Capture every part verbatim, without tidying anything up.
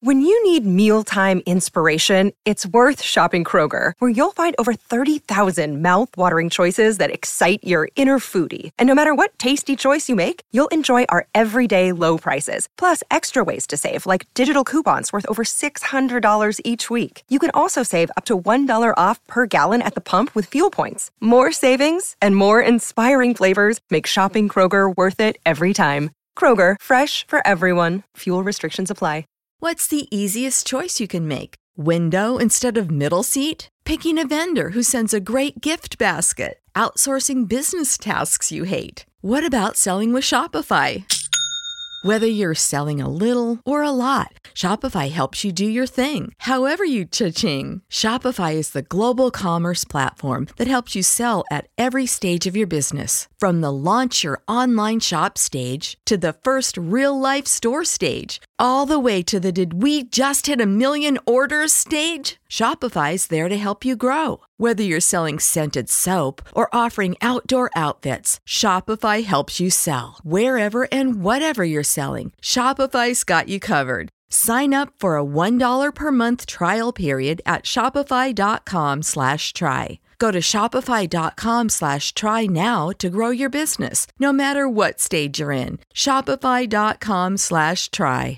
When you need mealtime inspiration, it's worth shopping Kroger, where you'll find over thirty thousand mouth-watering choices that excite your inner foodie. And no matter what tasty choice you make, you'll enjoy our everyday low prices, plus extra ways to save, like digital coupons worth over six hundred dollars each week. You can also save up to one dollar off per gallon at the pump with fuel points. More savings and more inspiring flavors make shopping Kroger worth it every time. Kroger, fresh for everyone. Fuel restrictions apply. What's the easiest choice you can make? Window instead of middle seat? Picking a vendor who sends a great gift basket? Outsourcing business tasks you hate? What about selling with Shopify? Whether you're selling a little or a lot, Shopify helps you do your thing, however you cha-ching. Shopify is the global commerce platform that helps you sell at every stage of your business. From the launch your online shop stage to the first real-life store stage, all the way to the did we just hit a million orders stage. Shopify's there to help you grow. Whether you're selling scented soap or offering outdoor outfits, Shopify helps you sell. Wherever and whatever you're selling, Shopify's got you covered. Sign up for a one dollar per month trial period at shopify.com slash try. Go to shopify.com slash try now to grow your business, no matter what stage you're in. Shopify.com slash try.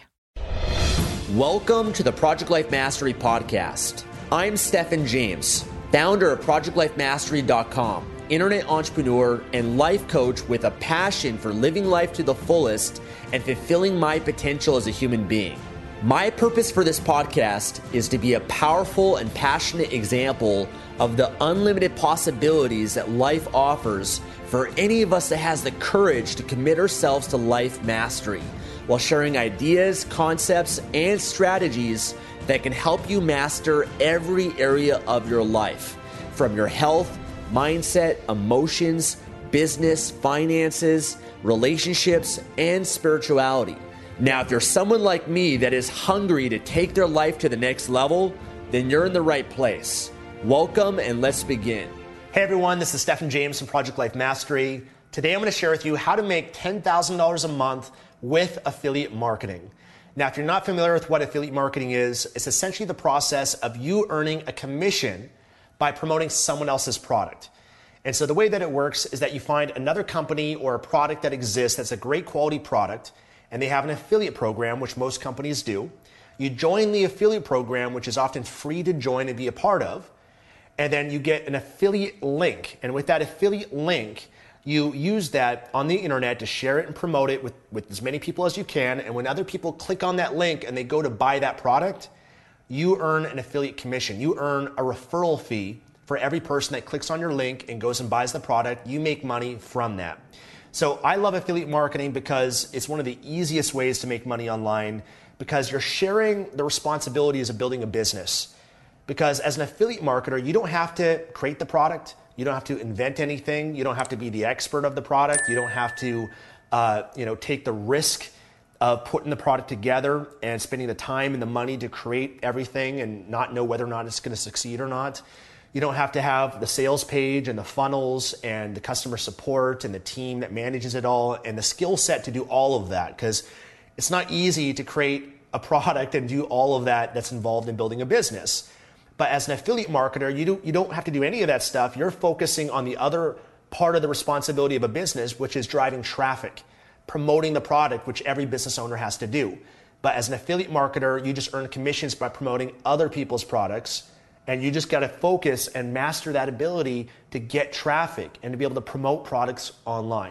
Welcome to the Project Life Mastery Podcast. I'm Stephen James, founder of project life mastery dot com, internet entrepreneur and life coach with a passion for living life to the fullest and fulfilling my potential as a human being. My purpose for this podcast is to be a powerful and passionate example of the unlimited possibilities that life offers for any of us that has the courage to commit ourselves to life mastery, while sharing ideas, concepts, and strategies that can help you master every area of your life, from your health, mindset, emotions, business, finances, relationships, and spirituality. Now, if you're someone like me that is hungry to take their life to the next level, then you're in the right place. Welcome, and let's begin. Hey everyone, this is Stephen James from Project Life Mastery. Today I'm going to share with you how to make ten thousand dollars a month with affiliate marketing. Now, if you're not familiar with what affiliate marketing is, it's essentially the process of you earning a commission by promoting someone else's product. And so the way that it works is that you find another company or a product that exists that's a great quality product, and they have an affiliate program, which most companies do. You join the affiliate program, which is often free to join and be a part of, and then you get an affiliate link. And with that affiliate link, you use that on the internet to share it and promote it with, with as many people as you can. And when other people click on that link and they go to buy that product, you earn an affiliate commission. You earn a referral fee for every person that clicks on your link and goes and buys the product. You make money from that. So I love affiliate marketing because it's one of the easiest ways to make money online, because you're sharing the responsibilities of building a business. Because as an affiliate marketer, you don't have to create the product. You don't have to invent anything. You don't have to be the expert of the product. You don't have to uh, you know, take the risk of putting the product together and spending the time and the money to create everything and not know whether or not it's going to succeed or not. You don't have to have the sales page and the funnels and the customer support and the team that manages it all and the skill set to do all of that, because it's not easy to create a product and do all of that that's involved in building a business. But as an affiliate marketer, you, do, you don't have to do any of that stuff. You're focusing on the other part of the responsibility of a business, which is driving traffic, promoting the product, which every business owner has to do. But as an affiliate marketer, you just earn commissions by promoting other people's products. And you just got to focus and master that ability to get traffic and to be able to promote products online.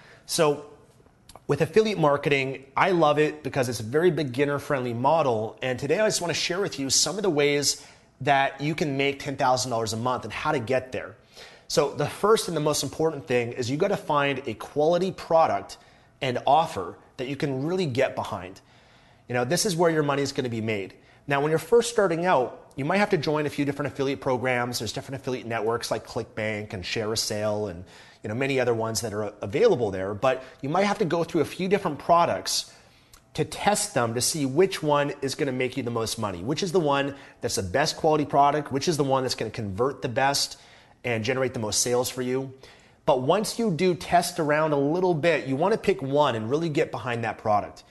So with affiliate marketing, I love it because it's a very beginner-friendly model. And today I just want to share with you some of the ways that you can make ten thousand dollars a month and how to get there. So the first and the most important thing is you got to find a quality product and offer that you can really get behind. You know, this is where your money is going to be made. Now, when you're first starting out, you might have to join a few different affiliate programs. There's different affiliate networks like ClickBank and ShareASale and you know many other ones that are available there. But you might have to go through a few different products to test them to see which one is going to make you the most money, which is the one that's the best quality product, which is the one that's going to convert the best and generate the most sales for you. But once you do test around a little bit, you want to pick one and really get behind that product.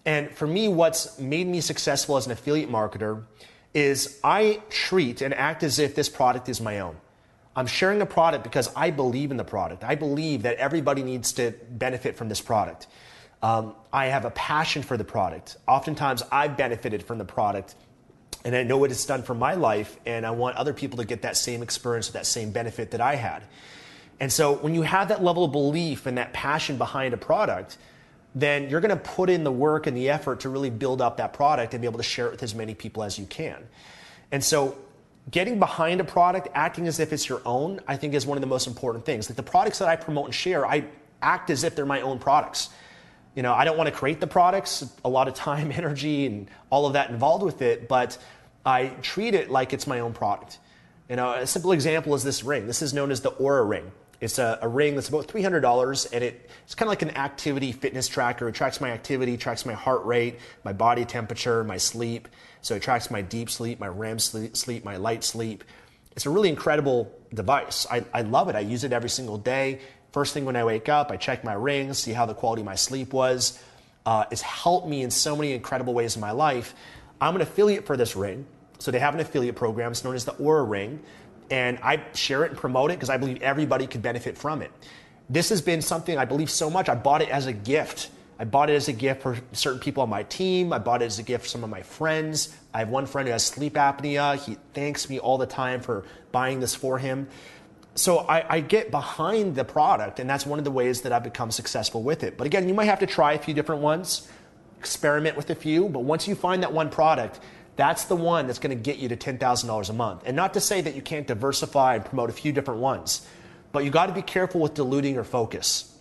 And for me, what's made me successful as an affiliate marketer is I treat and act as if this product is my own. I'm sharing a product because I believe in the product. I believe that everybody needs to benefit from this product. Um, I have a passion for the product. Oftentimes I've benefited from the product and I know what it's done for my life, and I want other people to get that same experience, that same benefit that I had. And so when you have that level of belief and that passion behind a product, then you're going to put in the work and the effort to really build up that product and be able to share it with as many people as you can. And so getting behind a product, acting as if it's your own, I think is one of the most important things. Like the products that I promote and share, I act as if they're my own products. You know, I don't want to create the products, a lot of time, energy, and all of that involved with it, but I treat it like it's my own product. You know, a simple example is this ring. This is known as the Oura Ring. It's a, a ring that's about three hundred dollars, and it, it's kind of like an activity fitness tracker. It tracks my activity, tracks my heart rate, my body temperature, my sleep. So it tracks my deep sleep, my R E M sleep, sleep my light sleep. It's a really incredible device. I, I love it. I use it every single day. First thing when I wake up, I check my ring, see how the quality of my sleep was. Uh, it's helped me in so many incredible ways in my life. I'm an affiliate for this ring. So they have an affiliate program. It's known as the Oura Ring. And I share it and promote it because I believe everybody could benefit from it. This has been something I believe so much. I bought it as a gift. I bought it as a gift for certain people on my team. I bought it as a gift for some of my friends. I have one friend who has sleep apnea. He thanks me all the time for buying this for him. So I, I get behind the product, and that's one of the ways that I've become successful with it. But again, you might have to try a few different ones, experiment with a few, but once you find that one product, that's the one that's going to get you to ten thousand dollars a month. And not to say that you can't diversify and promote a few different ones, but you got to be careful with diluting your focus.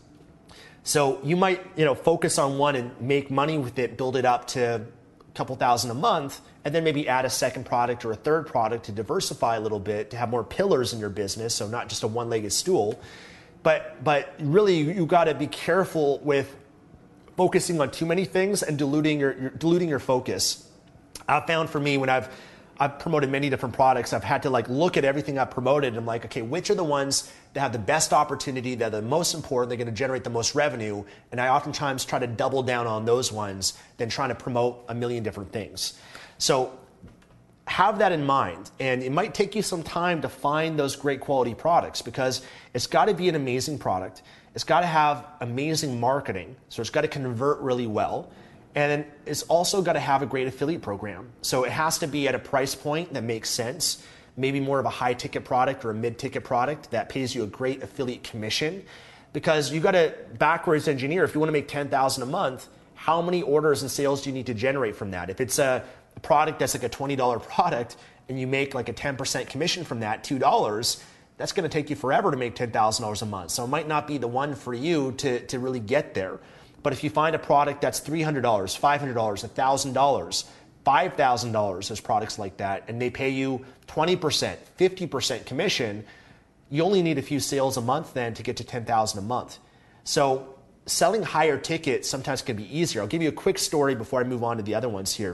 So you might, you know, focus on one and make money with it, build it up to a couple thousand a month, and then maybe add a second product or a third product to diversify a little bit, to have more pillars in your business, so not just a one-legged stool. But but really, you got to be careful with focusing on too many things and diluting your, your diluting your focus. I've found for me when I've I've promoted many different products, I've had to like look at everything I've promoted and I'm like, okay, which are the ones that have the best opportunity, that are the most important, they're going to generate the most revenue, and I oftentimes try to double down on those ones than trying to promote a million different things. So have that in mind, and it might take you some time to find those great quality products because it's got to be an amazing product. It's got to have amazing marketing, so it's got to convert really well. And then it's also got to have a great affiliate program. So it has to be at a price point that makes sense, maybe more of a high ticket product or a mid ticket product that pays you a great affiliate commission, because you got to backwards engineer. If you want to make ten thousand dollars a month, how many orders and sales do you need to generate from that? If it's a product that's like a twenty dollars product and you make like a ten percent commission from that, two dollars, that's going to take you forever to make ten thousand dollars a month. So it might not be the one for you to, to really get there. But if you find a product that's three hundred dollars, five hundred dollars, one thousand dollars, five thousand dollars, there's products like that, and they pay you twenty percent, fifty percent commission, you only need a few sales a month then to get to ten thousand dollars a month. So selling higher tickets sometimes can be easier. I'll give you a quick story before I move on to the other ones here.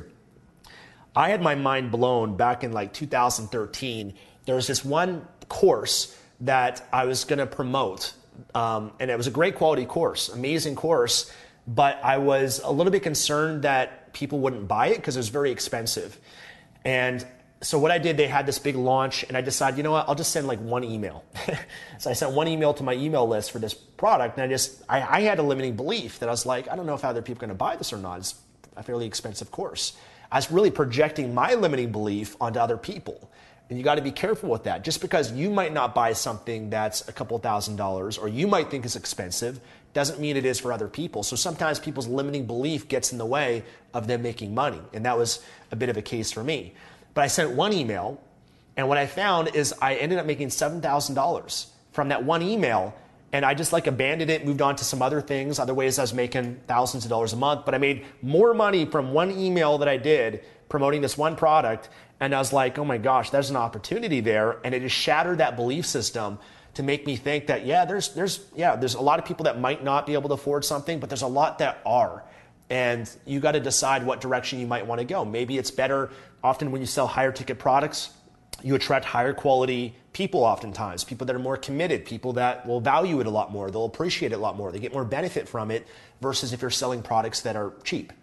I had my mind blown back in like two thousand thirteen. There was this one course that I was going to promote. Um, and it was a great quality course, amazing course, but I was a little bit concerned that people wouldn't buy it because it was very expensive. And so what I did, they had this big launch, and I decided, you know what, I'll just send like one email. So I sent one email to my email list for this product, and I just, I, I had a limiting belief that I was like, I don't know if other people are going to buy this or not. It's a fairly expensive course. I was really projecting my limiting belief onto other people. And you got to be careful with that. Just because you might not buy something that's a couple thousand dollars or you might think is expensive doesn't mean it is for other people. So sometimes people's limiting belief gets in the way of them making money. And that was a bit of a case for me. But I sent one email, and what I found is I ended up making seven thousand dollars from that one email. And I just like abandoned it, moved on to some other things, other ways I was making thousands of dollars a month. But I made more money from one email that I did promoting this one product. And I was like, oh my gosh, there's an opportunity there. And it just shattered that belief system to make me think that, yeah, there's, there's, yeah, there's a lot of people that might not be able to afford something, but there's a lot that are. And you got to decide what direction you might want to go. Maybe it's better, often when you sell higher ticket products, you attract higher quality people oftentimes, people that are more committed, people that will value it a lot more, they'll appreciate it a lot more, they get more benefit from it versus if you're selling products that are cheap.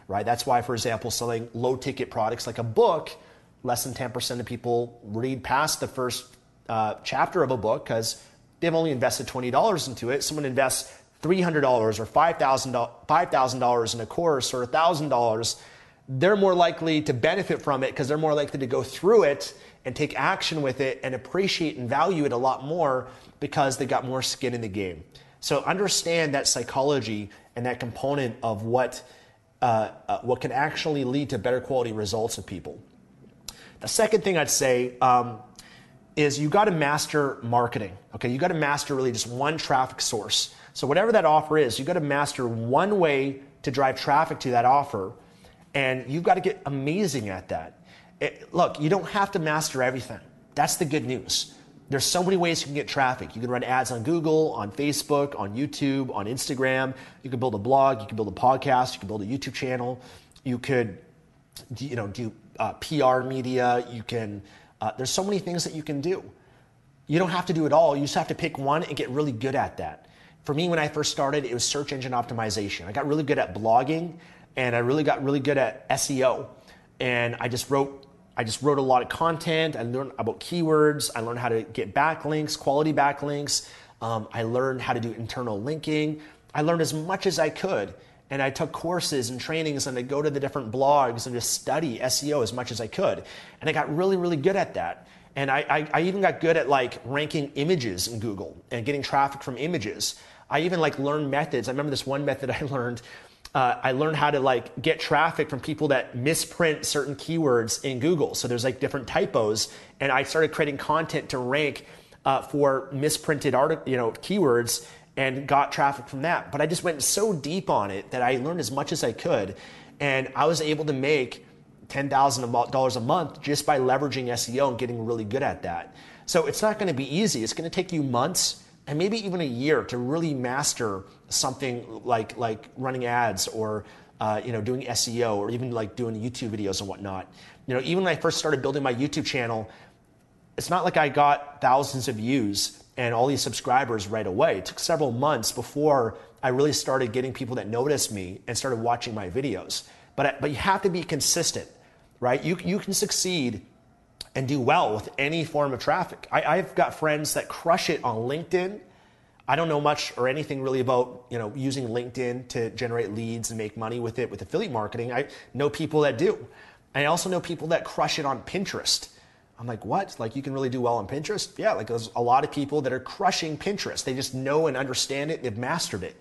right? That's why, for example, selling low ticket products like a book, less than ten percent of people read past the first uh, chapter of a book because they've only invested twenty dollars into it. Someone invests three hundred dollars or five thousand dollars in a course or one thousand dollars, they're more likely to benefit from it because they're more likely to go through it and take action with it and appreciate and value it a lot more because they got more skin in the game. So understand that psychology and that component of what, uh, uh, what can actually lead to better quality results of people. The second thing I'd say um, is you got to master marketing. Okay, you got to master really just one traffic source. So whatever that offer is, you got to master one way to drive traffic to that offer, and you've got to get amazing at that. It, look, you don't have to master everything. That's the good news. There's so many ways you can get traffic. You can run ads on Google, on Facebook, on YouTube, on Instagram. You can build a blog. You can build a podcast. You can build a YouTube channel. You could, you know, do uh, P R media. You can. Uh, there's so many things that you can do. You don't have to do it all. You just have to pick one and get really good at that. For me, when I first started, it was search engine optimization. I got really good at blogging, and I really got really good at S E O. And I just wrote. I just wrote a lot of content. I learned about keywords. I learned how to get backlinks, quality backlinks. Um, I learned how to do internal linking. I learned as much as I could. And I took courses and trainings and I go to the different blogs and just study S E O as much as I could. And I got really, really good at that. And I, I, I even got good at like ranking images in Google and getting traffic from images. I even like learned methods. I remember this one method I learned. Uh, I learned how to like get traffic from people that misprint certain keywords in Google. So there's like different typos, and I started creating content to rank uh, for misprinted art, you know, keywords, and got traffic from that. But I just went so deep on it that I learned as much as I could, and I was able to make ten thousand dollars a month just by leveraging S E O and getting really good at that. So it's not going to be easy. It's going to take you months and maybe even a year to really master something like like running ads or uh, you know, doing S E O or even like doing YouTube videos and whatnot. You know, even when I first started building my YouTube channel, it's not like I got thousands of views and all these subscribers right away. It took several months before I really started getting people that noticed me and started watching my videos. But but you have to be consistent, right? You you can succeed and do well with any form of traffic. I, I've got friends that crush it on LinkedIn. I don't know much or anything really about, you know, using LinkedIn to generate leads and make money with it with affiliate marketing. I know people that do. I also know people that crush it on Pinterest. I'm like, what? Like, you can really do well on Pinterest? Yeah, like there's a lot of people that are crushing Pinterest. They just know and understand it. They've mastered it.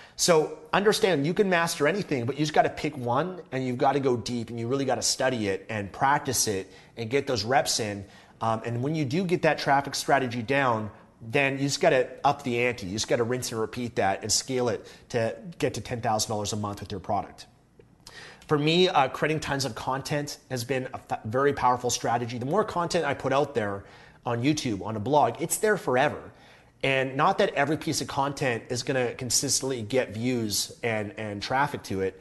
So understand, you can master anything, but you just got to pick one and you've got to go deep and you really got to study it and practice it and get those reps in. Um, and when you do get that traffic strategy down, then you just got to up the ante. You just got to rinse and repeat that and scale it to get to ten thousand dollars a month with your product. For me, uh, creating tons of content has been a f- very powerful strategy. The more content I put out there on YouTube, on a blog, it's there forever. And not that every piece of content is going to consistently get views and, and traffic to it,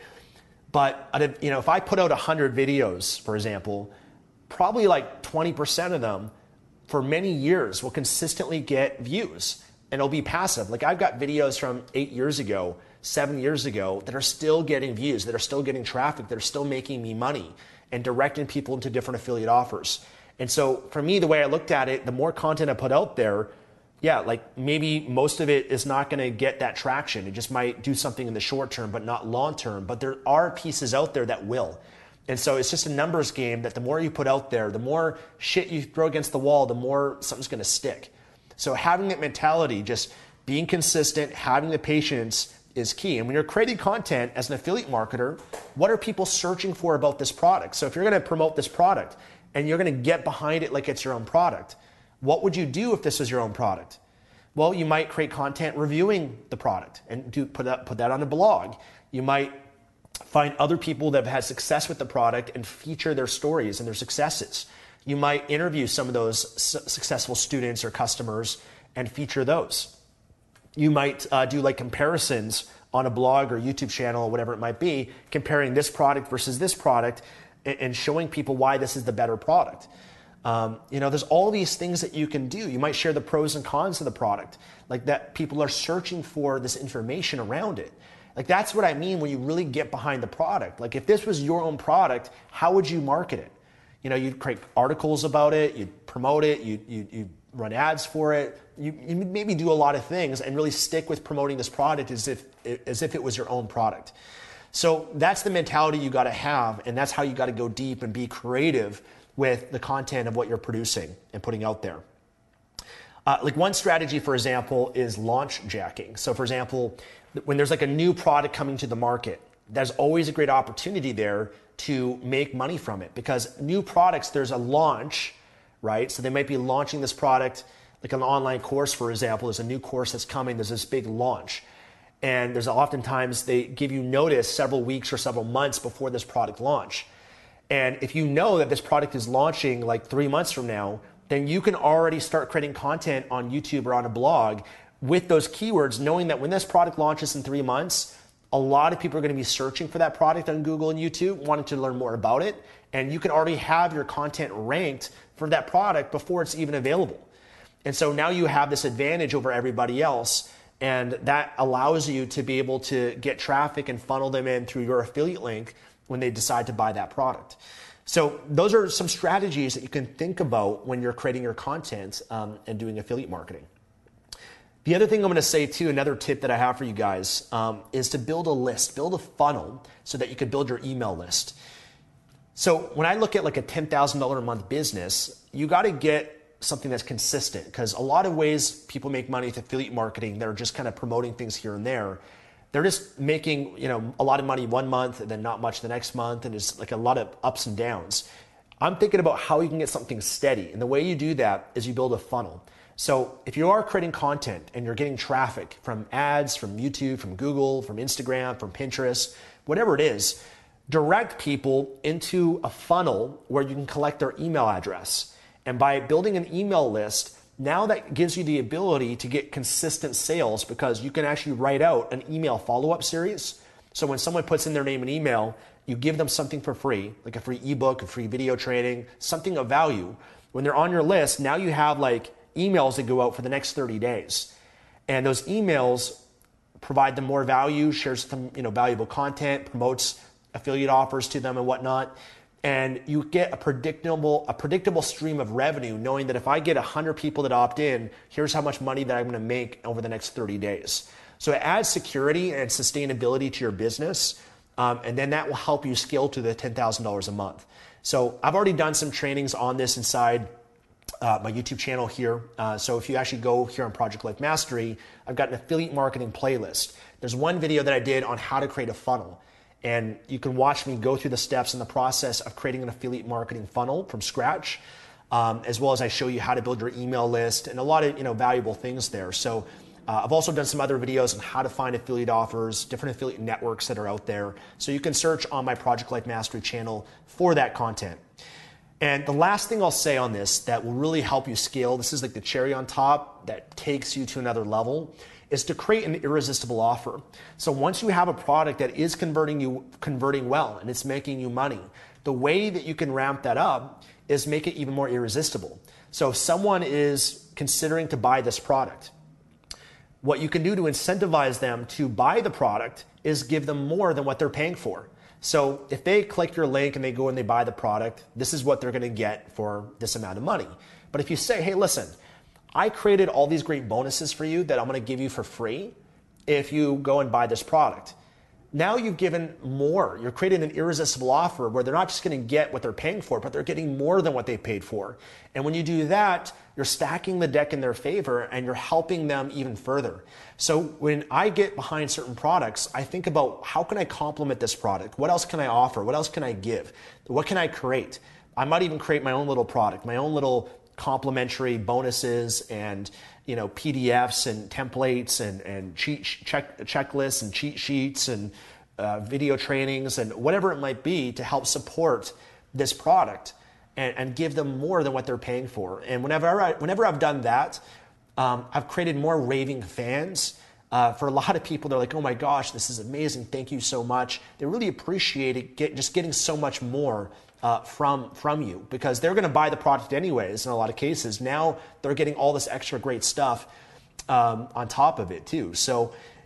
but you know, if I put out one hundred videos, for example, probably like twenty percent of them for many years will consistently get views, and it'll be passive. Like, I've got videos from eight years ago, seven years ago that are still getting views, that are still getting traffic, that are still making me money and directing people into different affiliate offers. And so for me, the way I looked at it, the more content I put out there, yeah, like maybe most of it is not going to get that traction. It just might do something in the short term, but not long term. But there are pieces out there that will. And so it's just a numbers game that the more you put out there, the more shit you throw against the wall, the more something's going to stick. So having that mentality, just being consistent, having the patience is key. And when you're creating content as an affiliate marketer, what are people searching for about this product? So if you're going to promote this product and you're going to get behind it like it's your own product, what would you do if this was your own product? Well, you might create content reviewing the product and do put that, put that on a blog. You might find other people that have had success with the product and feature their stories and their successes. You might interview some of those su- successful students or customers and feature those. You might uh, do like comparisons on a blog or YouTube channel or whatever it might be, comparing this product versus this product and, and showing people why this is the better product. Um, you know, there's all these things that you can do. You might share the pros and cons of the product, like that people are searching for this information around it. Like that's what I mean when you really get behind the product. Like if this was your own product, how would you market it? You know, you'd create articles about it, you'd promote it, you'd, you'd, you'd run ads for it, you, you maybe do a lot of things and really stick with promoting this product as if, as if it was your own product. So that's the mentality you gotta have, and that's how you gotta go deep and be creative with the content of what you're producing and putting out there. Uh, like one strategy, for example, is launch jacking. So for example, when there's like a new product coming to the market, there's always a great opportunity there to make money from it, because new products, there's a launch, right? So they might be launching this product, like an online course, for example, there's a new course that's coming, there's this big launch. And there's oftentimes they give you notice several weeks or several months before this product launch. And if you know that this product is launching like three months from now, then you can already start creating content on YouTube or on a blog with those keywords, knowing that when this product launches in three months, a lot of people are going to be searching for that product on Google and YouTube, wanting to learn more about it. And you can already have your content ranked for that product before it's even available. And so now you have this advantage over everybody else. And that allows you to be able to get traffic and funnel them in through your affiliate link when they decide to buy that product. So those are some strategies that you can think about when you're creating your content um, and doing affiliate marketing. The other thing I'm going to say too, another tip that I have for you guys um, is to build a list, build a funnel so that you can build your email list. So when I look at like a ten thousand dollars a month business, you got to get something that's consistent, because a lot of ways people make money with affiliate marketing, they're just kind of promoting things here and there. They're just making, you know, a lot of money one month and then not much the next month, and it's like a lot of ups and downs. I'm thinking about how you can get something steady, and the way you do that is you build a funnel. So if you are creating content and you're getting traffic from ads, from YouTube, from Google, from Instagram, from Pinterest, whatever it is, direct people into a funnel where you can collect their email address. And by building an email list, now that gives you the ability to get consistent sales, because you can actually write out an email follow-up series. So when someone puts in their name and email, you give them something for free, like a free ebook, a free video training, something of value. When they're on your list, now you have like emails that go out for the next thirty days. And those emails provide them more value, shares some, you know, valuable content, promotes affiliate offers to them and whatnot. And you get a predictable, a predictable stream of revenue, knowing that if I get one hundred people that opt in, here's how much money that I'm going to make over the next thirty days. So it adds security and sustainability to your business, um, and then that will help you scale to the ten thousand dollars a month. So I've already done some trainings on this inside uh, my YouTube channel here. Uh, so if you actually go here on Project Life Mastery, I've got an affiliate marketing playlist. There's one video that I did on how to create a funnel. And you can watch me go through the steps in the process of creating an affiliate marketing funnel from scratch, um, as well as I show you how to build your email list and a lot of, you know, valuable things there. So uh, I've also done some other videos on how to find affiliate offers, different affiliate networks that are out there. So you can search on my Project Life Mastery channel for that content. And the last thing I'll say on this that will really help you scale, this is like the cherry on top that takes you to another level, is to create an irresistible offer. So once you have a product that is converting you, converting well, and it's making you money, the way that you can ramp that up is make it even more irresistible. So if someone is considering to buy this product, what you can do to incentivize them to buy the product is give them more than what they're paying for. So if they click your link and they go and they buy the product, this is what they're gonna get for this amount of money. But if you say, hey, listen, I created all these great bonuses for you that I'm going to give you for free if you go and buy this product. Now you've given more. You're creating an irresistible offer where they're not just going to get what they're paying for, but they're getting more than what they paid for. And when you do that, you're stacking the deck in their favor and you're helping them even further. So when I get behind certain products, I think about how can I complement this product? What else can I offer? What else can I give? What can I create? I might even create my own little product, my own little complimentary bonuses and, you know, P D Fs and templates and, and cheat check, checklists and cheat sheets and uh, video trainings and whatever it might be to help support this product and, and give them more than what they're paying for. And whenever, I, whenever I've done that, um, I've created more raving fans. Uh, for a lot of people, they're like, oh my gosh, this is amazing. Thank you so much. They really appreciate it, get, just getting so much more Uh, from from you, because they're going to buy the product anyways in a lot of cases. Now they're getting all this extra great stuff um, on top of it too. So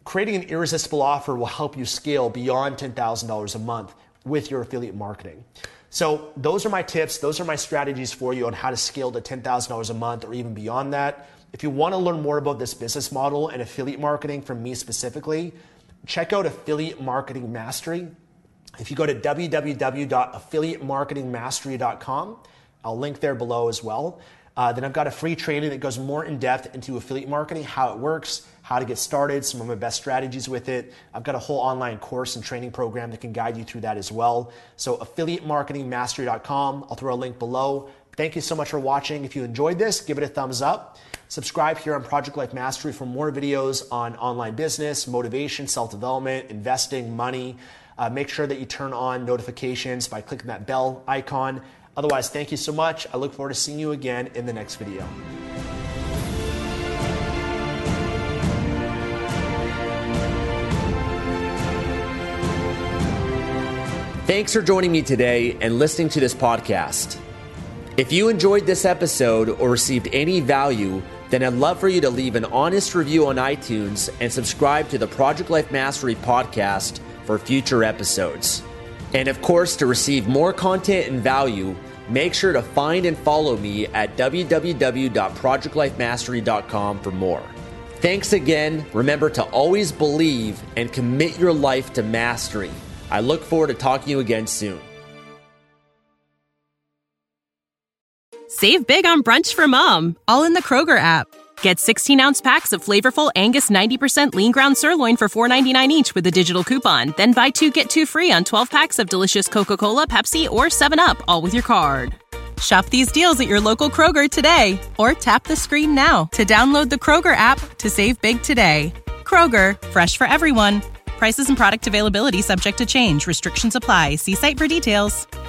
creating an irresistible offer will help you scale beyond ten thousand dollars a month with your affiliate marketing. So those are my tips. Those are my strategies for you on how to scale to ten thousand dollars a month or even beyond that. If you want to learn more about this business model and affiliate marketing from me specifically, check out Affiliate Marketing Mastery. If you go to w w w dot affiliate marketing mastery dot com, I'll link there below as well. Uh, then I've got a free training that goes more in depth into affiliate marketing, how it works, how to get started, some of my best strategies with it. I've got a whole online course and training program that can guide you through that as well. So affiliate marketing mastery dot com, I'll throw a link below. Thank you so much for watching. If you enjoyed this, give it a thumbs up. Subscribe here on Project Life Mastery for more videos on online business, motivation, self-development, investing, money. Uh, make sure that you turn on notifications by clicking that bell icon. Otherwise, thank you so much. I look forward to seeing you again in the next video. Thanks for joining me today and listening to this podcast. If you enjoyed this episode or received any value, then I'd love for you to leave an honest review on iTunes and subscribe to the Project Life Mastery podcast for future episodes. And of course, to receive more content and value, make sure to find and follow me at w w w dot project life mastery dot com for more. Thanks again. Remember to always believe and commit your life to mastery. I look forward to talking to you again soon. Save big on brunch for mom, all in the Kroger app. Get sixteen-ounce packs of flavorful Angus ninety percent lean ground sirloin for four ninety-nine each with a digital coupon. Then buy two, get two free on twelve packs of delicious Coca-Cola, Pepsi, or seven up, all with your card. Shop these deals at your local Kroger today, or tap the screen now to download the Kroger app to save big today. Kroger, fresh for everyone. Prices and product availability subject to change. Restrictions apply. See site for details.